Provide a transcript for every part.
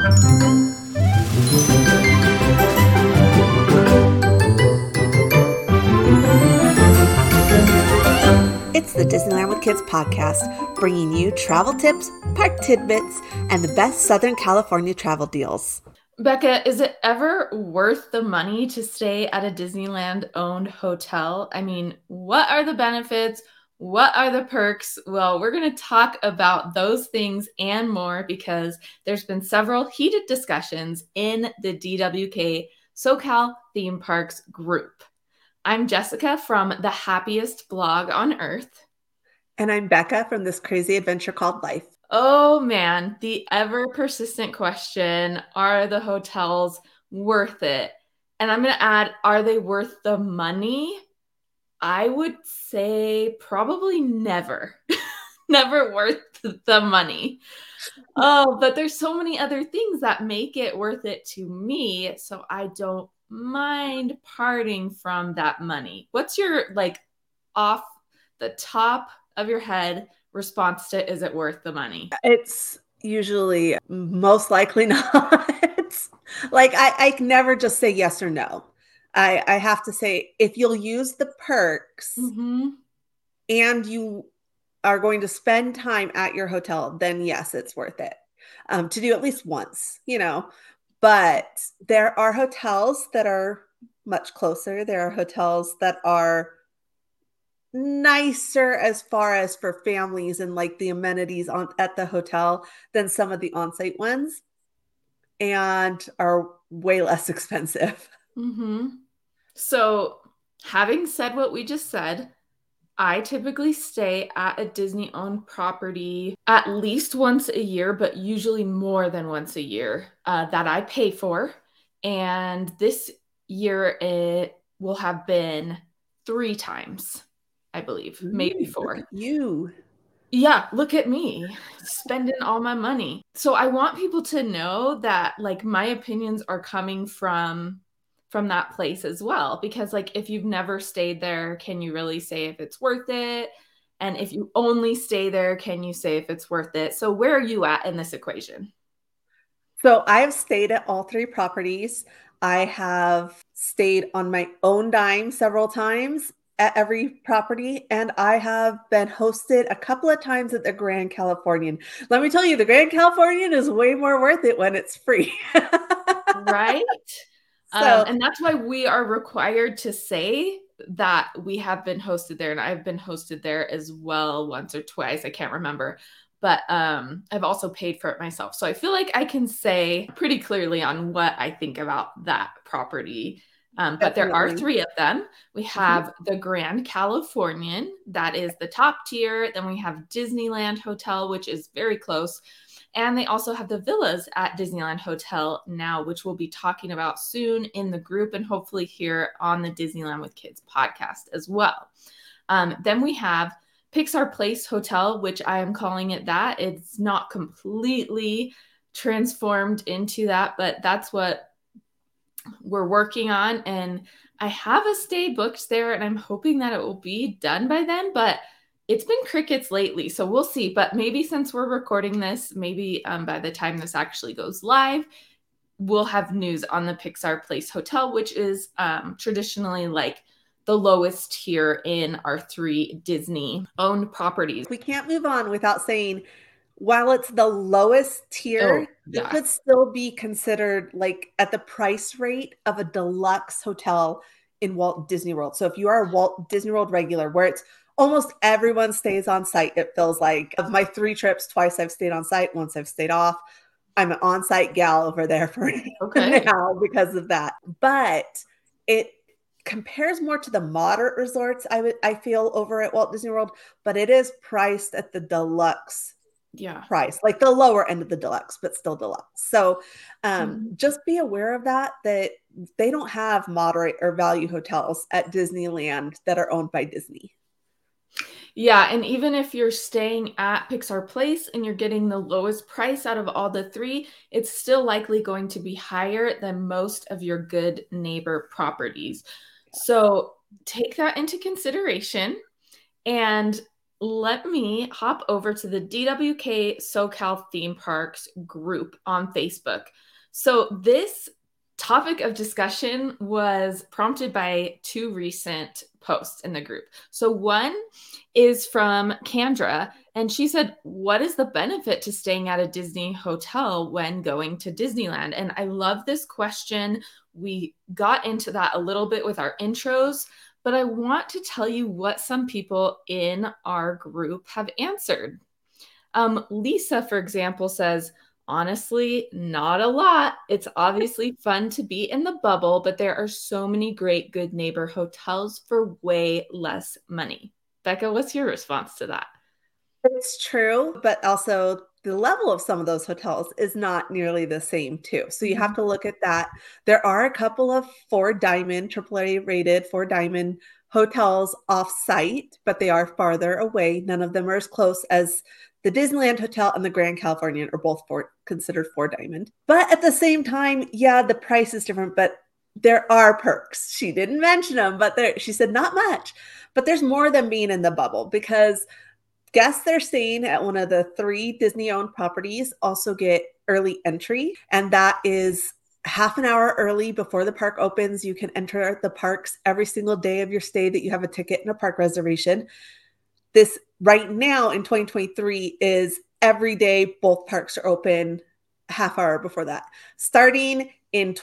It's the Disneyland with Kids podcast, bringing you travel tips, park tidbits, and the best Southern California travel deals. Becca, is it ever worth the money to stay at a Disneyland-owned hotel? I mean, what are the benefits? What are the perks? Well, we're going to talk about those things and more because there's been several heated discussions in the DWK SoCal Theme Parks group. I'm Jessica from the happiest blog on earth. And I'm Becca from This Crazy Adventure Called Life. Oh man, the ever persistent question, are the hotels worth it? And I'm going to add, are they worth the money? I would say probably never. Never worth the money. Oh, but there's so many other things that make it worth it to me, so I don't mind parting from that money. What's your off the top of your head response to is it worth the money? It's usually most likely not. I can never just say yes or no. I have to say, if you'll use the perks and you are going to spend time at your hotel, then yes, it's worth it to do at least once, But there are hotels that are much closer. There are hotels that are nicer as far as for families and like the amenities at the hotel than some of the on-site ones, and are way less expensive. So having said what we just said, I typically stay at a Disney-owned property at least once a year, but usually more than once a year that I pay for. And this year it will have been 3 times, I believe, maybe 4. Look at you. Yeah, look at me spending all my money. So I want people to know that my opinions are coming from that place as well, because if you've never stayed there, can you really say if it's worth it? And if you only stay there, can you say if it's worth it? So where are you at in this equation? So I have stayed at all 3 properties. I have stayed on my own dime several times at every property, and I have been hosted a couple of times at the Grand Californian. Let me tell you, the Grand Californian is way more worth it when it's free. Right? And that's why we are required to say that we have been hosted there, and I've been hosted there as well once or twice. I can't remember. But I've also paid for it myself. So I feel like I can say pretty clearly on what I think about that property. But there are 3 of them. We have the Grand Californian, that is the top tier. Then we have Disneyland Hotel, which is very close. And they also have the villas at Disneyland Hotel now, which we'll be talking about soon in the group and hopefully here on the Disneyland with Kids podcast as well. Then we have Pixar Place Hotel, which I am calling it that. It's not completely transformed into that, but that's what we're working on. And I have a stay booked there, and I'm hoping that it will be done by then, but it's been crickets lately, so we'll see. But maybe since we're recording this, maybe by the time this actually goes live, we'll have news on the Pixar Place Hotel, which is traditionally the lowest tier in our 3 Disney-owned properties. We can't move on without saying, while it's the lowest tier, it could still be considered at the price rate of a deluxe hotel in Walt Disney World. So if you are a Walt Disney World regular, where it's almost everyone stays on site, it feels like. Of my 3 trips, twice I've stayed on site, once I've stayed off. I'm an on-site gal over there for now because of that. But it compares more to the moderate resorts I feel over at Walt Disney World, but it is priced at the deluxe price, the lower end of the deluxe, but still deluxe. So just be aware of that they don't have moderate or value hotels at Disneyland that are owned by Disney. Yeah, and even if you're staying at Pixar Place and you're getting the lowest price out of all the 3, it's still likely going to be higher than most of your good neighbor properties. So take that into consideration. And let me hop over to the DWK SoCal Theme Parks group on Facebook. So this topic of discussion was prompted by two recent posts in the group. So one is from Kendra, and she said, what is the benefit to staying at a Disney hotel when going to Disneyland? And I love this question. We got into that a little bit with our intros, but I want to tell you what some people in our group have answered. Lisa, for example, says, honestly, not a lot. It's obviously fun to be in the bubble, but there are so many great good neighbor hotels for way less money. Becca, what's your response to that? It's true, but also the level of some of those hotels is not nearly the same too. So you have to look at that. There are a couple of 4-diamond, AAA rated 4-diamond hotels off-site, but they are farther away. None of them are as close as the Disneyland Hotel and the Grand Californian are both considered 4-diamond. But at the same time, yeah, the price is different, but there are perks. She didn't mention them, but she said not much. But there's more than being in the bubble, because guests that are staying at one of the 3 Disney-owned properties also get early entry, and that is half an hour early before the park opens. You can enter the parks every single day of your stay that you have a ticket and a park reservation. This right now in 2023 is every day both parks are open half hour before that. Starting in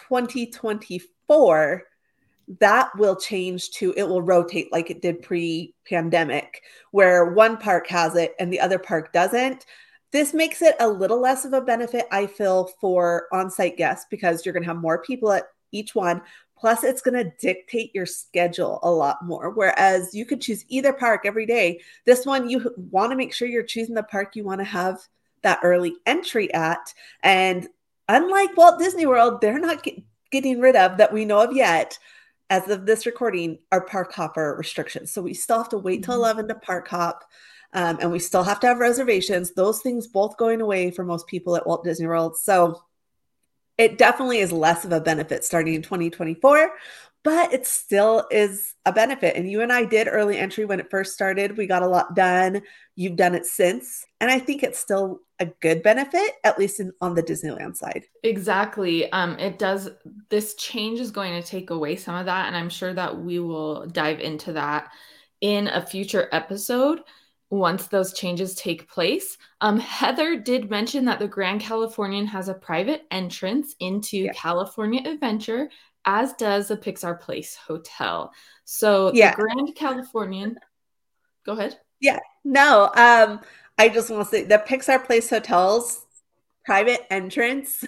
2024, that will change to, it will rotate like it did pre-pandemic, where one park has it and the other park doesn't. This makes it a little less of a benefit, I feel, for on-site guests, because you're going to have more people at each one. Plus, it's going to dictate your schedule a lot more. Whereas you could choose either park every day. This one, you want to make sure you're choosing the park you want to have that early entry at. And unlike Walt Disney World, they're not getting rid of, that we know of yet, as of this recording, our park hopper restrictions. So we still have to wait till 11 to park hop, and we still have to have reservations. Those things both going away for most people at Walt Disney World. So it definitely is less of a benefit starting in 2024, but it still is a benefit. And you and I did early entry when it first started. We got a lot done. You've done it since. And I think it's still a good benefit, at least on the Disneyland side. Exactly. It does. This change is going to take away some of that. And I'm sure that we will dive into that in a future episode once those changes take place. Heather did mention that the Grand Californian has a private entrance into California Adventure, as does the Pixar Place Hotel. So the Grand Californian, go ahead. Yeah, no, I just want to say the Pixar Place Hotels private entrance.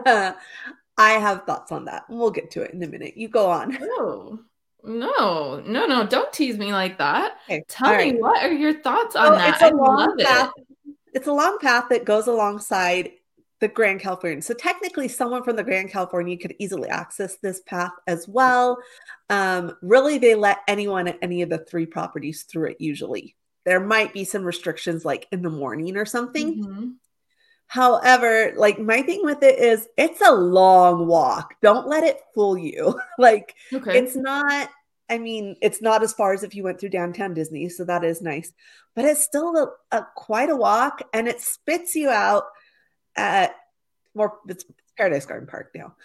I have thoughts on that. We'll get to it in a minute. You go on. Oh, no, don't tease me like that. Okay. Tell me, what are your thoughts on that? I love it. It's a long path that goes alongside the Grand Californian. So technically someone from the Grand Californian could easily access this path as well. Really, they let anyone at any of the 3 properties through it usually. There might be some restrictions like in the morning or something. However, like, my thing with it is it's a long walk. Don't let it fool you. Like, it's not, I mean, it's not as far as if you went through downtown Disney, so that is nice. But it's still quite a walk, and it spits you out at it's Paradise Garden Park now,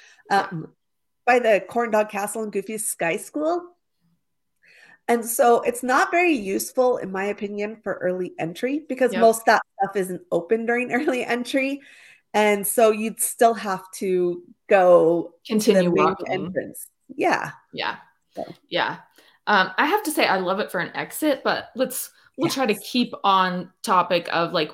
by the Corn Dog Castle and Goofy's Sky School. And so it's not very useful, in my opinion, for early entry, because most of that stuff isn't open during early entry. And so you'd still have to go continue walking. Entrance. Yeah. Yeah. So. Yeah. I have to say, I love it for an exit, but we'll try to keep on topic of like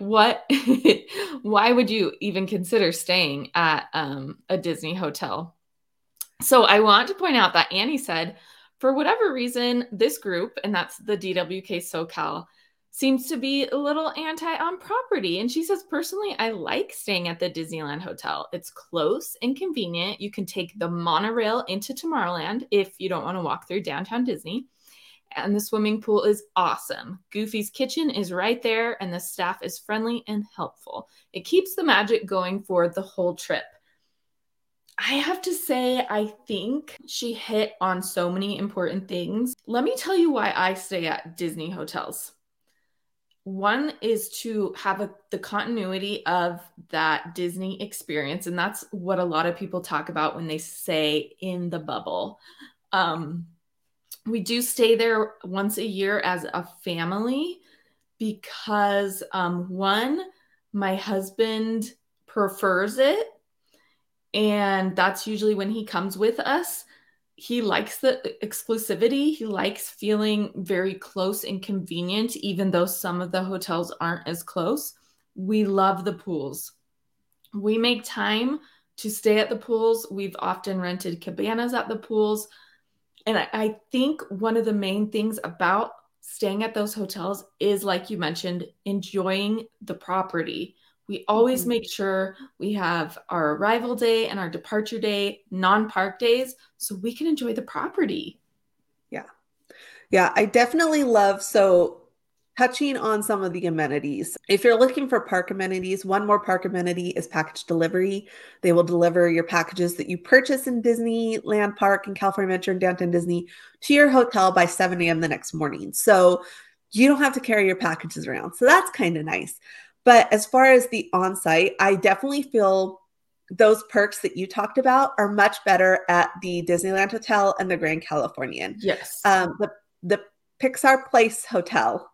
why would you even consider staying at a Disney hotel? So I want to point out that Annie said, for whatever reason, this group, and that's the DWK SoCal, seems to be a little anti on property. And she says, personally, I like staying at the Disneyland Hotel. It's close and convenient. You can take the monorail into Tomorrowland if you don't want to walk through downtown Disney. And the swimming pool is awesome. Goofy's Kitchen is right there, and the staff is friendly and helpful. It keeps the magic going for the whole trip. I have to say, I think she hit on so many important things. Let me tell you why I stay at Disney hotels. One is to have the continuity of that Disney experience. And that's what a lot of people talk about when they say in the bubble. We do stay there once a year as a family because one, my husband prefers it. And that's usually when he comes with us. He likes the exclusivity. He likes feeling very close and convenient, even though some of the hotels aren't as close. We love the pools. We make time to stay at the pools. We've often rented cabanas at the pools. And I think one of the main things about staying at those hotels is, like you mentioned, enjoying the property. We always make sure we have our arrival day and our departure day, non-park days, so we can enjoy the property. Yeah. Yeah, I definitely love, so touching on some of the amenities. If you're looking for park amenities, one more park amenity is package delivery. They will deliver your packages that you purchase in Disneyland Park and California Adventure and Downtown Disney to your hotel by 7 a.m. the next morning. So you don't have to carry your packages around. So that's kind of nice. But as far as the on-site, I definitely feel those perks that you talked about are much better at the Disneyland Hotel and the Grand Californian. Yes. The Pixar Place Hotel,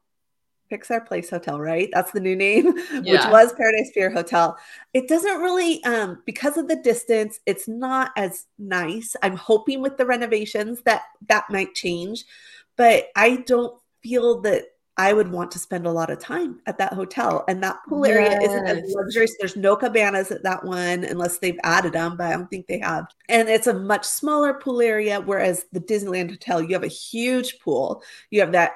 right? That's the new name, which was Paradise Pier Hotel. It doesn't really, because of the distance, it's not as nice. I'm hoping with the renovations that might change, but I don't feel that I would want to spend a lot of time at that hotel. And that pool area isn't as luxurious. There's no cabanas at that one unless they've added them, but I don't think they have. And it's a much smaller pool area, whereas the Disneyland Hotel, you have a huge pool. You have that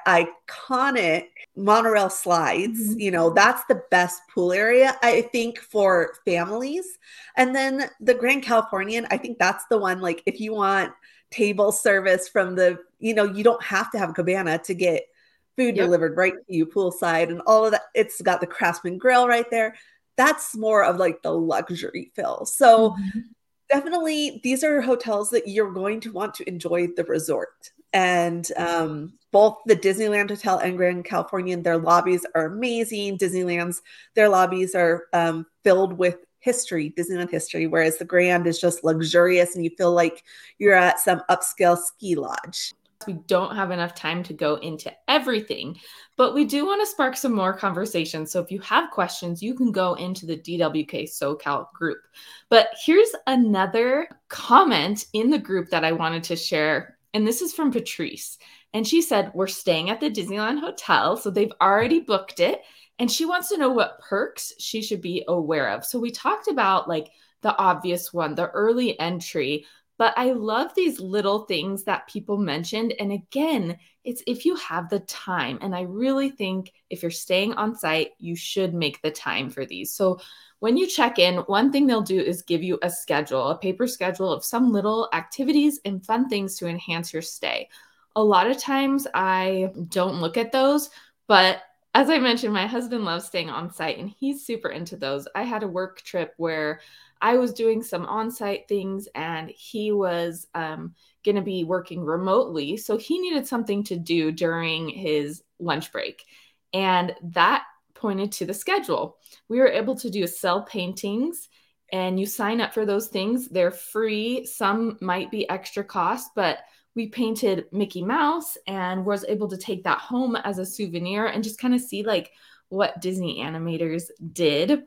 iconic monorail slides. You know, that's the best pool area, I think, for families. And then the Grand Californian, I think that's the one, like, if you want table service from the, you know, you don't have to have a cabana to get food delivered right to you poolside and all of that. It's got the Craftsman Grill right there. That's more of like the luxury feel. So definitely these are hotels that you're going to want to enjoy the resort. And both the Disneyland Hotel and Grand Californian, their lobbies are amazing. Disneyland's, their lobbies are filled with history, Disneyland history, whereas the Grand is just luxurious and you feel like you're at some upscale ski lodge. We don't have enough time to go into everything, but we do want to spark some more conversation. So if you have questions, you can go into the DWK SoCal group. But here's another comment in the group that I wanted to share. And this is from Patrice. And she said, we're staying at the Disneyland Hotel. So they've already booked it. And she wants to know what perks she should be aware of. So we talked about like the obvious one, the early entry. But I love these little things that people mentioned. And again, it's if you have the time. And I really think if you're staying on site, you should make the time for these. So when you check in, one thing they'll do is give you a schedule, a paper schedule of some little activities and fun things to enhance your stay. A lot of times I don't look at those, but as I mentioned, my husband loves staying on site and he's super into those. I had a work trip where I was doing some on-site things and he was going to be working remotely. So he needed something to do during his lunch break. And that pointed to the schedule. We were able to do cell paintings and you sign up for those things. They're free. Some might be extra cost, but we painted Mickey Mouse and was able to take that home as a souvenir and just kind of see like what Disney animators did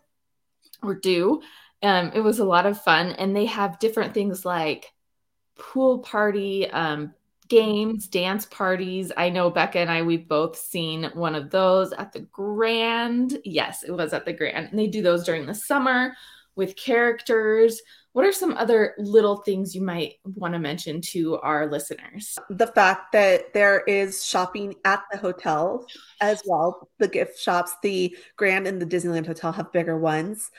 or do. It was a lot of fun. And they have different things like pool party, games, dance parties. I know Becca and I, we've both seen one of those at the Grand. Yes, it was at the Grand. And they do those during the summer with characters. What are some other little things you might want to mention to our listeners? The fact that there is shopping at the hotel as well. The gift shops, the Grand and the Disneyland Hotel have bigger ones.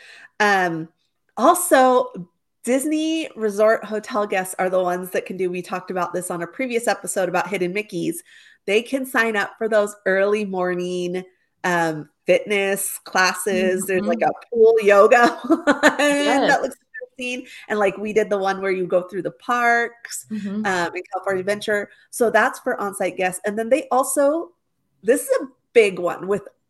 Also, Disney Resort Hotel guests are the ones that can do, we talked about this on a previous episode about Hidden Mickeys. They can sign up for those early morning fitness classes. There's like a pool yoga that looks interesting. And like we did the one where you go through the parks in California Adventure. So that's for on-site guests. And then they also, this is a big one with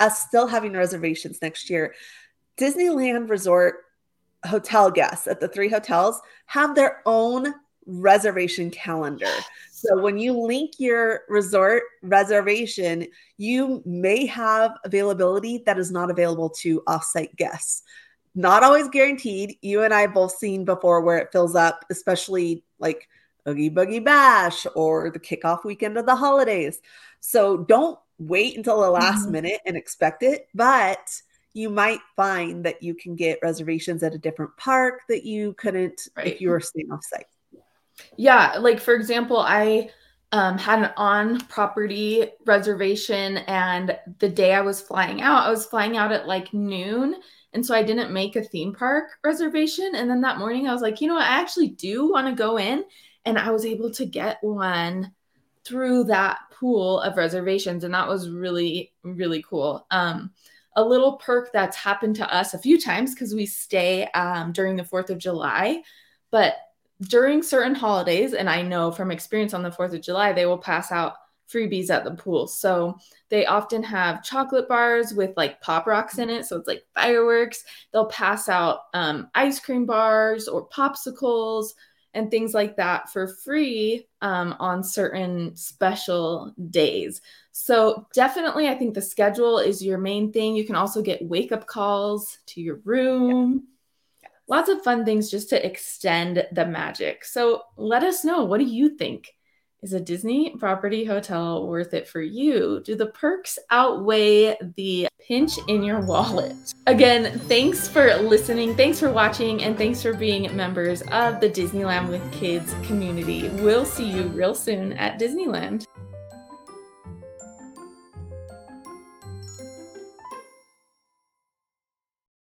us still having reservations next year, Disneyland Resort hotel guests at the 3 hotels have their own reservation calendar. So when you link your resort reservation, you may have availability that is not available to offsite guests. Not always guaranteed. You and I have both seen before where it fills up, especially like Oogie Boogie Bash or the kickoff weekend of the holidays. So don't wait until the last minute and expect it, but you might find that you can get reservations at a different park that you couldn't if you were staying off site. Yeah, like for example, I had an on-property reservation, and the day I was flying out at like noon. And so I didn't make a theme park reservation. And then that morning I was like, you know what, I actually do want to go in. And I was able to get one through that pool of reservations. And that was really, really cool. A little perk that's happened to us a few times because we stay during the 4th of July, but during certain holidays, and I know from experience on the 4th of July, they will pass out freebies at the pool. So they often have chocolate bars with like Pop Rocks in it. So it's like fireworks. They'll pass out ice cream bars or popsicles and things like that for free on certain special days. So definitely, I think the schedule is your main thing. You can also get wake-up calls to your room. Yeah. Lots of fun things just to extend the magic. So let us know, what do you think? Is a Disney property hotel worth it for you? Do the perks outweigh the pinch in your wallet? Again, thanks for listening, thanks for watching, and thanks for being members of the Disneyland with Kids community. We'll see you real soon at Disneyland.